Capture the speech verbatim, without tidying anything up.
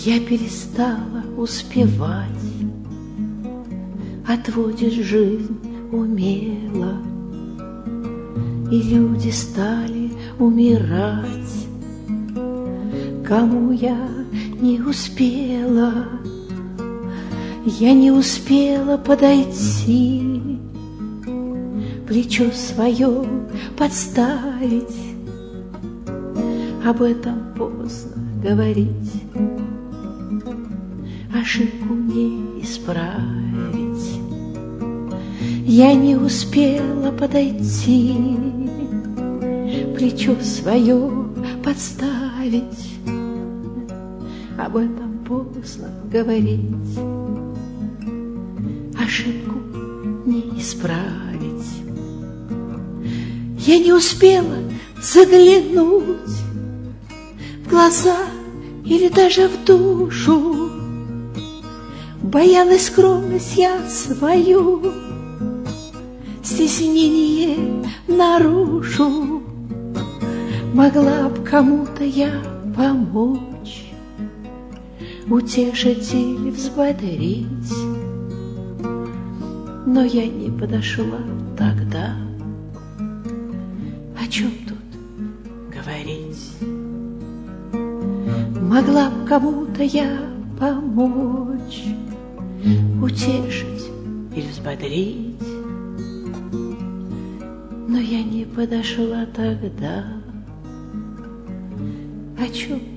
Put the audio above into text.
Я перестала успевать, отводишь жизнь умело, и люди стали умирать. Кому я не успела, я не успела подойти, плечо свое подставить. Об этом поздно говорить, ошибку не исправить. Я не успела подойти, плечо свое подставить. Об этом поздно говорить, ошибку не исправить. Я не успела заглянуть в глаза или даже в душу, боялась скромность я свою, стеснение нарушу. Могла б кому-то я помочь, утешить или взбодрить, но я не подошла тогда. О чем тут говорить? Могла б кому-то я помочь, утешить или взбодрить, но я не подошла тогда. О чем